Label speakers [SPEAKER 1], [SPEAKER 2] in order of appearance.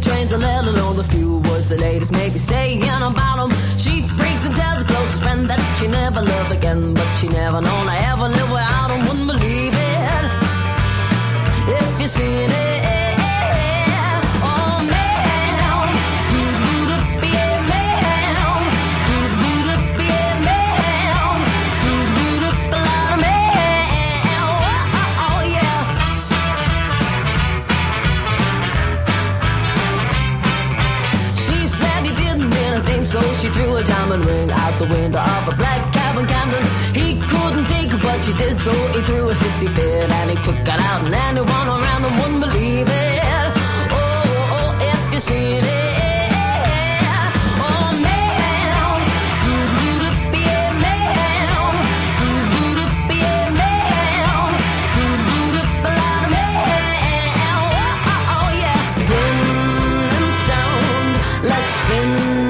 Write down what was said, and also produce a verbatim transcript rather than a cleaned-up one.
[SPEAKER 1] trains and let alone the few words the ladies may be saying about them. She freaks and tells her closest friend that she never loved again, but she never known I ever live without him. Wouldn't believe it if you seen it. So she threw a diamond ring out the window of a black cab in Camden. He couldn't take her, but she did, so he threw a hissy fit and he took it out, and anyone around him wouldn't believe it. Oh, oh, oh, if you seen it. Oh, man, do do do be a man, do do do be a man, do do do be a lot of man. Oh, oh, oh, yeah. Dim and sound, let's spin.